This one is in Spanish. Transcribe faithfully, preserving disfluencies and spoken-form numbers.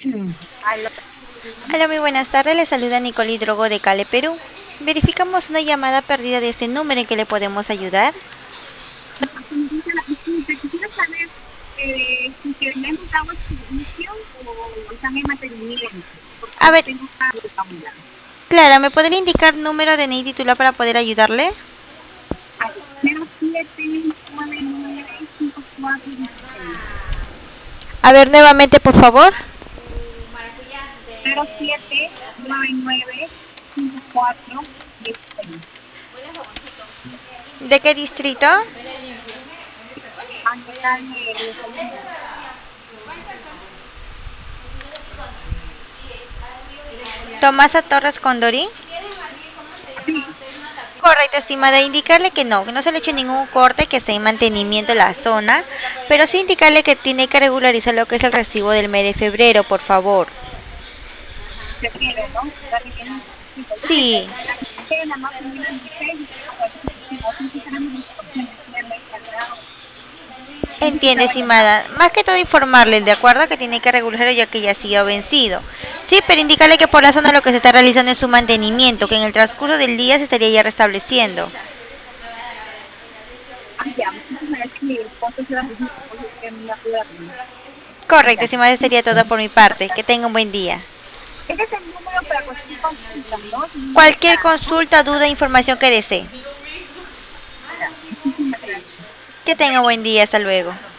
Aló. Hola, muy buenas tardes. Le saluda Nicole Drogo de Cale, Perú. Verificamos una llamada perdida de este número en que le podemos ayudar. Señorita, disculpe, quisiera saber eh, si que le hemos dado el servicio o están en mantenimiento, porque A no ver, tengo cargo ahora. Clara, ¿me podría indicar número de N I titular para poder ayudarle? A ver, cero siete nueve nueve cinco cuatro dieciséis. A ver, nuevamente, por favor. cero siete nueve nueve cinco cuatro dieciséis. ¿De qué distrito? Anotable de Colombia. Tomasa Torres Condorí. Sí, Correcto, estimada. Indicarle que no, que no se le ha hecho ningún corte, que está en mantenimiento en la zona, pero sí indicarle que tiene que regularizar lo que es el recibo del mes de febrero, por favor. prefiero, ¿no? Darle bien. Sí, porque es que Sí. la quincena más o menos en Facebook, pero parece que sí, nosotros tenemos instrucciones que han encargado. Entonces Entiende, estaba llamando. estimada. Más que todo informarle, de acuerdo, que tiene que regular ya que ya ha sido vencido. Sí, pero indicarle que por la zona lo que se está realizando es su mantenimiento, que en el transcurso del día se estaría ya restableciendo. Ah, ya, muchísimas gracias. Mi esposo se va a decir, por eso que me ayuda. Ah, Correcto, ya. estimada, eso sería todo por mi parte. Que tenga un buen día. Ese es el número para cualquier consulta, ¿no? Es el número de Cualquier Clara, ¿no? consulta, duda, información que desee. Ya, muchísimas gracias. Que tenga un buen día. Hasta luego.